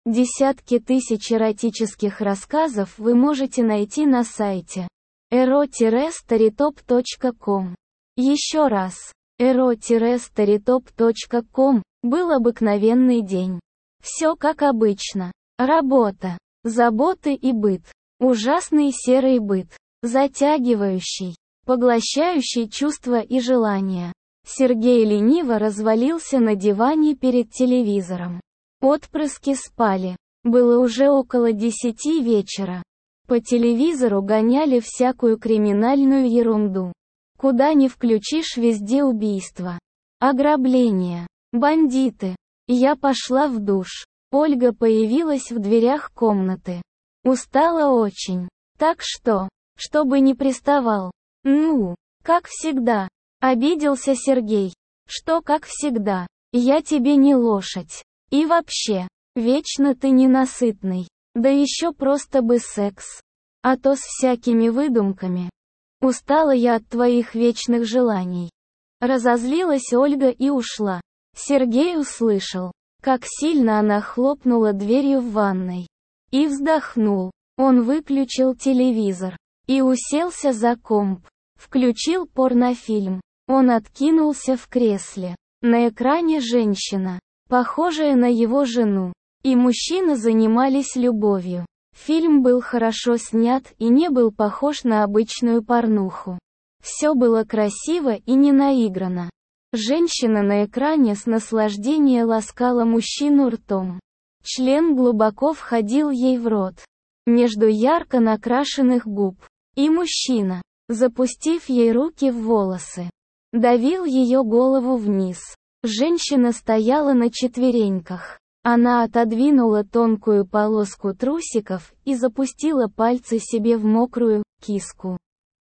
Десятки тысяч эротических рассказов вы можете найти на сайте ero-storytop.com. Еще раз. ero-storytop.com. Был обыкновенный день. Все как обычно. Работа, заботы и быт. Ужасный серый быт. Затягивающий, поглощающий чувства и желания. Сергей лениво развалился на диване перед телевизором. Отпрыски спали. Было уже около 10 вечера. По телевизору гоняли всякую криминальную ерунду. Куда ни включишь, везде убийства, ограбления, бандиты. Я пошла в душ. Ольга появилась в дверях комнаты. Устала очень. Так что, чтобы не приставал. Ну, как всегда. Обиделся Сергей. Что как всегда? Я тебе не лошадь. И вообще, вечно ты ненасытный. Да еще просто бы секс. А то с всякими выдумками. Устала я от твоих вечных желаний. Разозлилась Ольга и ушла. Сергей услышал, как сильно она хлопнула дверью в ванной. И вздохнул. Он выключил телевизор. И уселся за комп. Включил порнофильм. Он откинулся в кресле. На экране женщина, похожая на его жену, и мужчина занимались любовью. Фильм был хорошо снят и не был похож на обычную порнуху. Все было красиво и не наиграно. Женщина на экране с наслаждением ласкала мужчину ртом. Член глубоко входил ей в рот, между ярко накрашенных губ. И мужчина, запустив ей руки в волосы, давил ее голову вниз. Женщина стояла на четвереньках. Она отодвинула тонкую полоску трусиков и запустила пальцы себе в мокрую киску.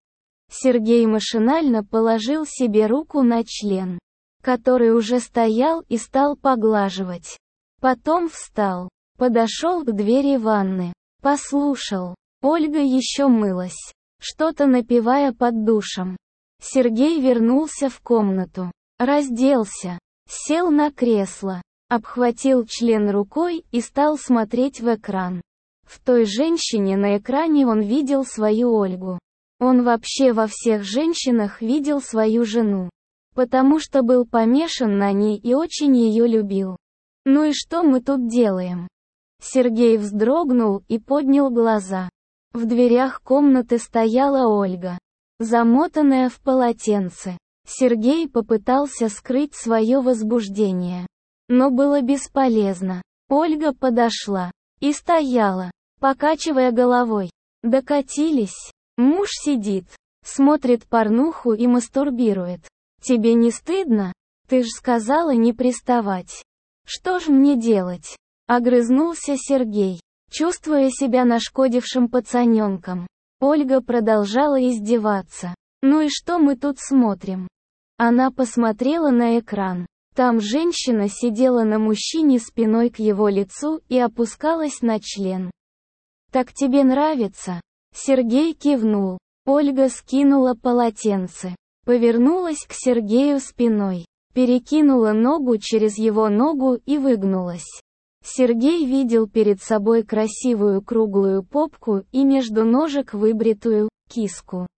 Сергей машинально положил себе руку на член, который уже стоял, и стал поглаживать. Потом встал, подошел к двери ванны, послушал. Ольга еще мылась, что-то напевая под душем. Сергей вернулся в комнату, разделся, сел на кресло, обхватил член рукой и стал смотреть в экран. В той женщине на экране он видел свою Ольгу. Он вообще во всех женщинах видел свою жену, потому что был помешан на ней и очень ее любил. Ну и что мы тут делаем? Сергей вздрогнул и поднял глаза. В дверях комнаты стояла Ольга, замотанная в полотенце. Сергей попытался скрыть свое возбуждение, но было бесполезно. Ольга подошла и стояла, покачивая головой. Докатились. Муж сидит, смотрит порнуху и мастурбирует. Тебе не стыдно? Ты ж сказала не приставать. Что ж мне делать? Огрызнулся Сергей, чувствуя себя нашкодившим пацаненком. Ольга продолжала издеваться. Ну и что мы тут смотрим? Она посмотрела на экран. Там женщина сидела на мужчине спиной к его лицу и опускалась на член. «Так тебе нравится?» Сергей кивнул. Ольга скинула полотенце, повернулась к Сергею спиной, перекинула ногу через его ногу и выгнулась. Сергей видел перед собой красивую круглую попку и между ножек выбритую киску.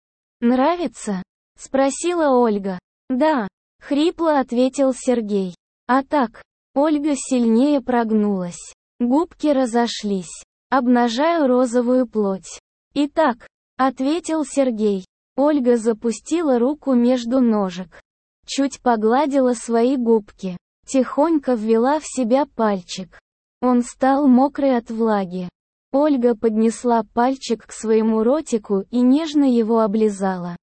«Нравится?» — спросила Ольга. «Да», — хрипло ответил Сергей. «А так?» Ольга сильнее прогнулась. Губки разошлись, обнажая розовую плоть. «Итак», — ответил Сергей. Ольга запустила руку между ножек, чуть погладила свои губки, тихонько ввела в себя пальчик. Он стал мокрый от влаги. Ольга поднесла пальчик к своему ротику и нежно его облизала.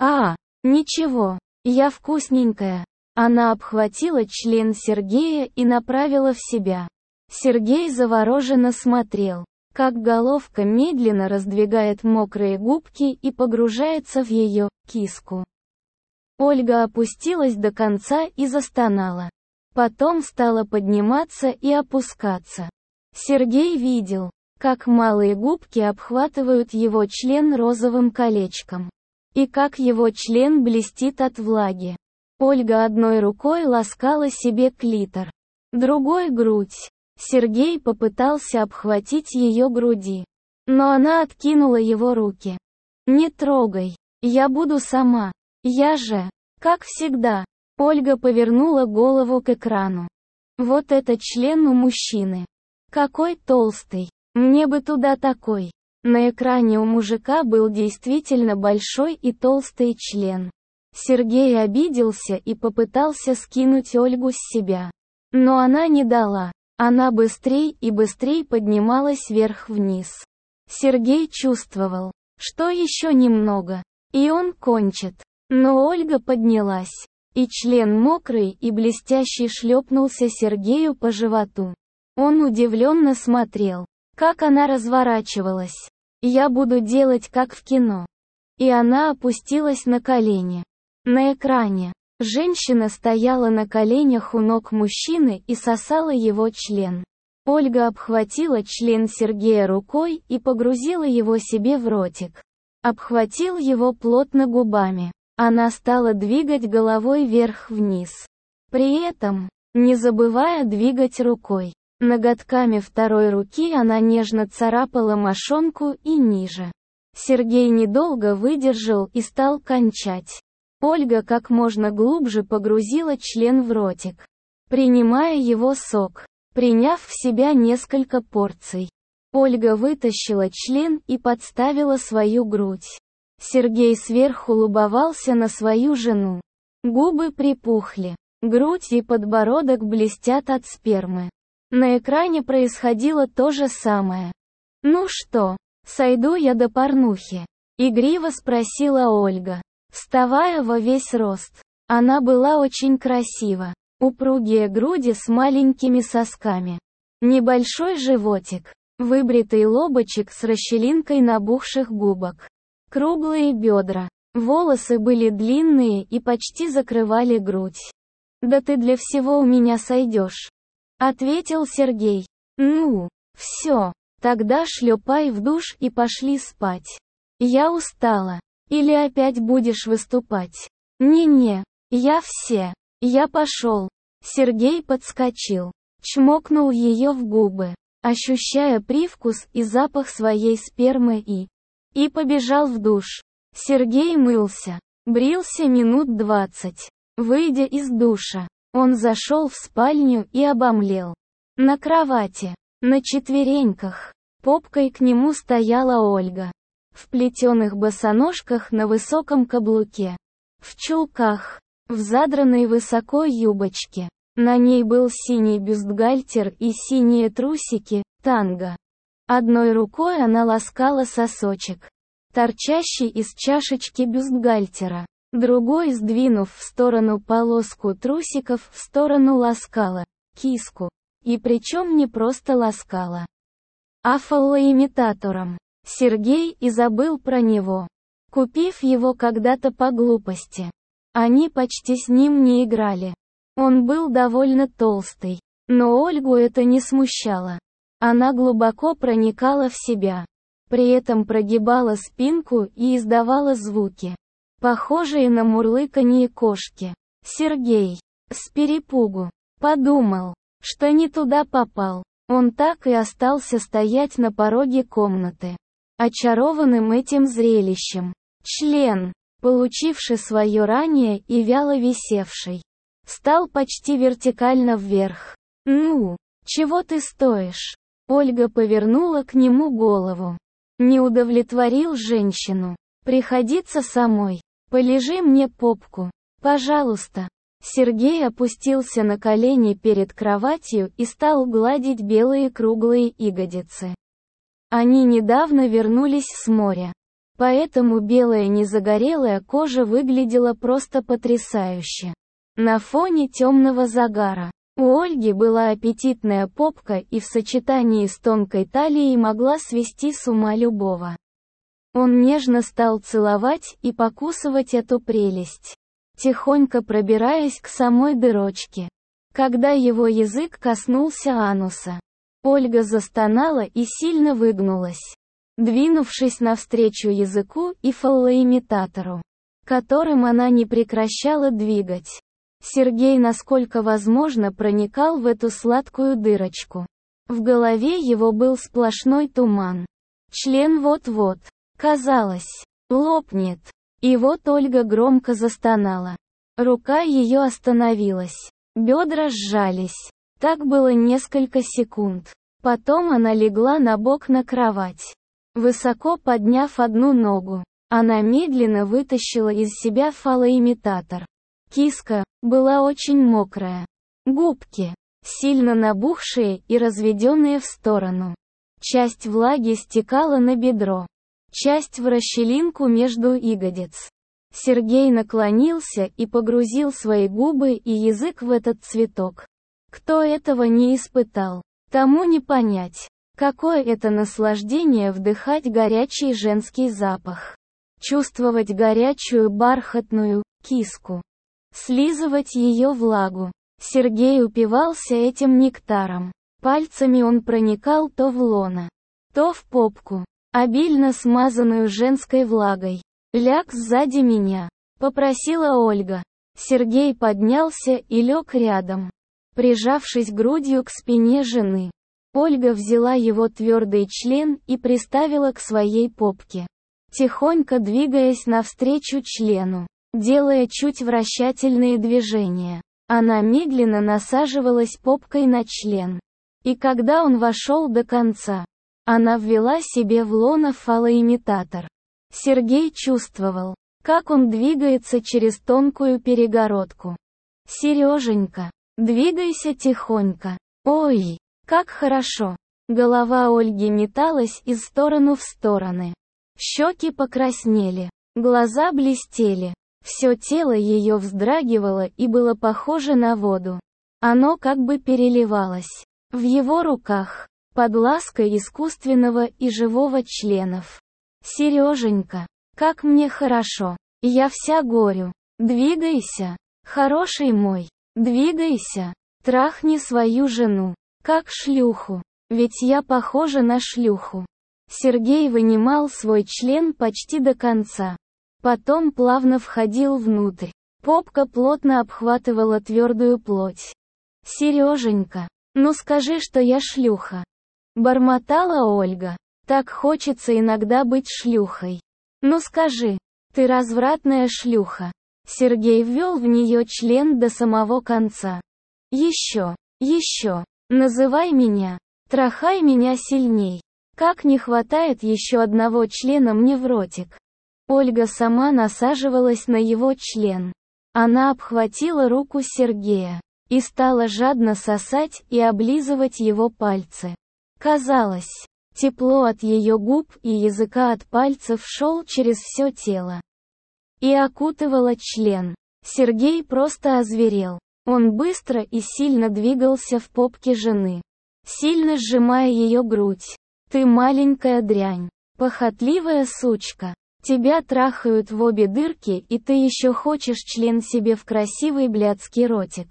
Ничего, я вкусненькая». Она обхватила член Сергея и направила в себя. Сергей завороженно смотрел, как головка медленно раздвигает мокрые губки и погружается в ее киску. Ольга опустилась до конца и застонала. Потом стала подниматься и опускаться. Сергей видел, как малые губки обхватывают его член розовым колечком, и как его член блестит от влаги. Ольга одной рукой ласкала себе клитор, другой — грудь. Сергей попытался обхватить ее груди. Но она откинула его руки. «Не трогай. Я буду сама. Я же...» Как всегда. Ольга повернула голову к экрану. Вот это член у мужчины. Какой толстый. Мне бы туда такой. На экране у мужика был действительно большой и толстый член. Сергей обиделся и попытался скинуть Ольгу с себя. Но она не дала. Она быстрей и быстрей поднималась вверх-вниз. Сергей чувствовал, что еще немного, и он кончит. Но Ольга поднялась, и член мокрый и блестящий шлепнулся Сергею по животу. Он удивленно смотрел, как она разворачивалась. «Я буду делать как в кино». И она опустилась на колени. На экране женщина стояла на коленях у ног мужчины и сосала его член. Ольга обхватила член Сергея рукой и погрузила его себе в ротик. Обхватил его плотно губами. Она стала двигать головой вверх-вниз. При этом, не забывая двигать рукой. Ноготками второй руки она нежно царапала мошонку и ниже. Сергей недолго выдержал и стал кончать. Ольга как можно глубже погрузила член в ротик, принимая его сок, приняв в себя несколько порций. Ольга вытащила член и подставила свою грудь. Сергей сверху любовался на свою жену. Губы припухли, грудь и подбородок блестят от спермы. На экране происходило то же самое. «Ну что, сойду я до порнухи?» — игриво спросила Ольга, вставая во весь рост. Она была очень красива. Упругие груди с маленькими сосками. Небольшой животик. Выбритый лобочек с расщелинкой набухших губок. Круглые бедра. Волосы были длинные и почти закрывали грудь. «Да ты для всего у меня сойдешь», — ответил Сергей. «Ну, все, тогда шлепай в душ и пошли спать. Я устала. Или опять будешь выступать?» «Не-не, я пошел». Сергей подскочил, чмокнул ее в губы, ощущая привкус и запах своей спермы и побежал в душ. Сергей мылся, брился минут 20. Выйдя из душа, он зашел в спальню и обомлел. На кровати, на четвереньках, попкой к нему стояла Ольга. В плетеных босоножках на высоком каблуке. В чулках, в задранной высоко юбочке. На ней был синий бюстгальтер и синие трусики, танго. Одной рукой она ласкала сосочек, торчащий из чашечки бюстгальтера. Другой, сдвинув в сторону полоску трусиков, в сторону ласкала киску. И причем не просто ласкала, а фалоимитатором. Сергей и забыл про него, купив его когда-то по глупости. Они почти с ним не играли. Он был довольно толстый, но Ольгу это не смущало. Она глубоко проникала в себя, при этом прогибала спинку и издавала звуки, похожие на мурлыканье кошки. Сергей, с перепугу, подумал, что не туда попал. Он так и остался стоять на пороге комнаты, очарованным этим зрелищем. Член, получивший свое ранее и вяло висевший, стал почти вертикально вверх. «Ну, чего ты стоишь?» Ольга повернула к нему голову. «Не удовлетворил женщину. Приходится самой. Полежи мне попку. Пожалуйста». Сергей опустился на колени перед кроватью и стал гладить белые круглые ягодицы. Они недавно вернулись с моря, поэтому белая незагорелая кожа выглядела просто потрясающе. На фоне темного загара. У Ольги была аппетитная попка и в сочетании с тонкой талией могла свести с ума любого. Он нежно стал целовать и покусывать эту прелесть, тихонько пробираясь к самой дырочке. Когда его язык коснулся ануса, Ольга застонала и сильно выгнулась, двинувшись навстречу языку и фалоимитатору, которым она не прекращала двигать. Сергей насколько возможно проникал в эту сладкую дырочку. В голове его был сплошной туман. Член вот-вот, казалось, лопнет. И вот Ольга громко застонала. Рука ее остановилась. Бедра сжались. Так было несколько секунд. Потом она легла на бок на кровать. Высоко подняв одну ногу, она медленно вытащила из себя фалоимитатор. Киска была очень мокрая. Губки, сильно набухшие и разведенные в сторону. Часть влаги стекала на бедро. Часть в расщелинку между ягодиц. Сергей наклонился и погрузил свои губы и язык в этот цветок. Кто этого не испытал, тому не понять, какое это наслаждение вдыхать горячий женский запах. Чувствовать горячую бархатную киску. Слизывать ее влагу. Сергей упивался этим нектаром. Пальцами он проникал то в лоно, то в попку, обильно смазанную женской влагой. «Ляг сзади меня», — попросила Ольга. Сергей поднялся и лег рядом, прижавшись грудью к спине жены. Ольга взяла его твердый член и приставила к своей попке, тихонько двигаясь навстречу члену, делая чуть вращательные движения. Она медленно насаживалась попкой на член. И когда он вошел до конца, она ввела себе в лоно фалоимитатор. Сергей чувствовал, как он двигается через тонкую перегородку. «Сереженька, двигайся тихонько. Ой, как хорошо!» Голова Ольги металась из стороны в стороны. Щеки покраснели, глаза блестели. Все тело ее вздрагивало и было похоже на воду. Оно как бы переливалось. В его руках, под лаской искусственного и живого членов. «Сереженька, как мне хорошо. Я вся горю. Двигайся, хороший мой, двигайся. Трахни свою жену, как шлюху. Ведь я похожа на шлюху». Сергей вынимал свой член почти до конца. Потом плавно входил внутрь. Попка плотно обхватывала твердую плоть. «Сереженька, ну скажи, что я шлюха», — бормотала Ольга. «Так хочется иногда быть шлюхой. Ну скажи, ты развратная шлюха». Сергей ввел в нее член до самого конца. «Еще, еще, называй меня, трахай меня сильней. Как не хватает еще одного члена мне в ротик». Ольга сама насаживалась на его член. Она обхватила руку Сергея и стала жадно сосать и облизывать его пальцы. Казалось, тепло от ее губ и языка от пальцев шел через все тело и окутывало член. Сергей просто озверел. Он быстро и сильно двигался в попке жены, сильно сжимая ее грудь. «Ты маленькая дрянь, похотливая сучка. Тебя трахают в обе дырки, и ты еще хочешь член себе в красивый блядский ротик».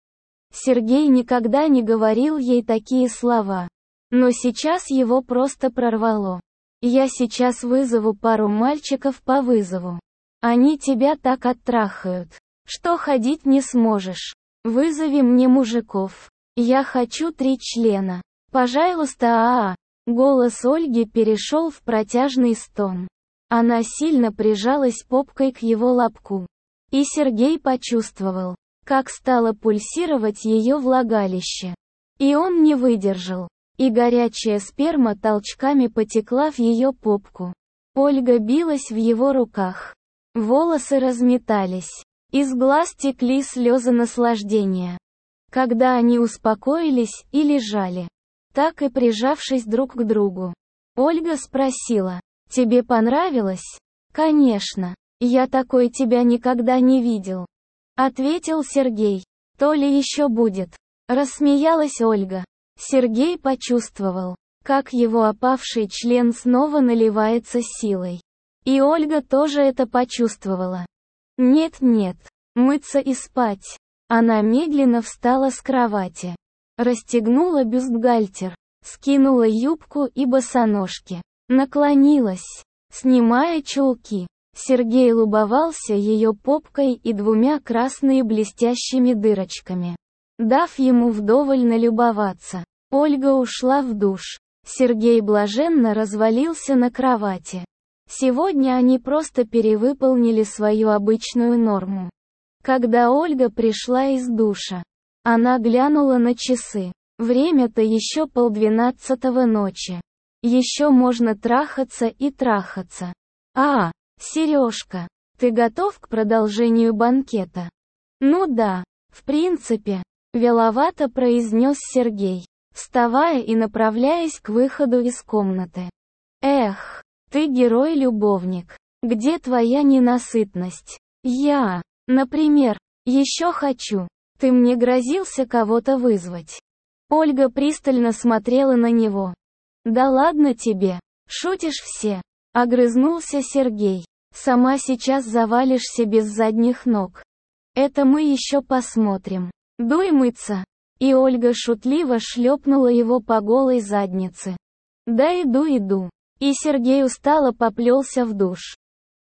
Сергей никогда не говорил ей такие слова. Но сейчас его просто прорвало. «Я сейчас вызову пару мальчиков по вызову. Они тебя так оттрахают, что ходить не сможешь. Вызови мне мужиков. Я хочу 3 члена. Пожалуйста, а-а». Голос Ольги перешел в протяжный стон. Она сильно прижалась попкой к его лобку. И Сергей почувствовал, как стало пульсировать ее влагалище. И он не выдержал. И горячая сперма толчками потекла в ее попку. Ольга билась в его руках. Волосы разметались. Из глаз текли слезы наслаждения. Когда они успокоились и лежали, так и прижавшись друг к другу, Ольга спросила: «Тебе понравилось?» «Конечно. Я такой тебя никогда не видел», — ответил Сергей. «То ли еще будет?» — рассмеялась Ольга. Сергей почувствовал, как его опавший член снова наливается силой. И Ольга тоже это почувствовала. «Нет-нет, мыться и спать». Она медленно встала с кровати, расстегнула бюстгальтер, скинула юбку и босоножки, наклонилась, снимая чулки. Сергей любовался ее попкой и 2 красными блестящими дырочками, дав ему вдоволь налюбоваться. Ольга ушла в душ. Сергей блаженно развалился на кровати. Сегодня они просто перевыполнили свою обычную норму. Когда Ольга пришла из душа, она глянула на часы. Время-то еще 11:30 ночи. Еще можно трахаться и трахаться. Сережка, ты готов к продолжению банкета? Ну да, в принципе, вяловато произнес Сергей, вставая и направляясь к выходу из комнаты. Эх, ты герой-любовник. Где твоя ненасытность? Я, например, еще хочу. Ты мне грозился кого-то вызвать. Ольга пристально смотрела на него. Да ладно тебе, шутишь все. Огрызнулся Сергей. Сама сейчас завалишься без задних ног. Это мы еще посмотрим. Дуй мыться. И Ольга шутливо шлепнула его по голой заднице. Да иду. И Сергей устало поплелся в душ.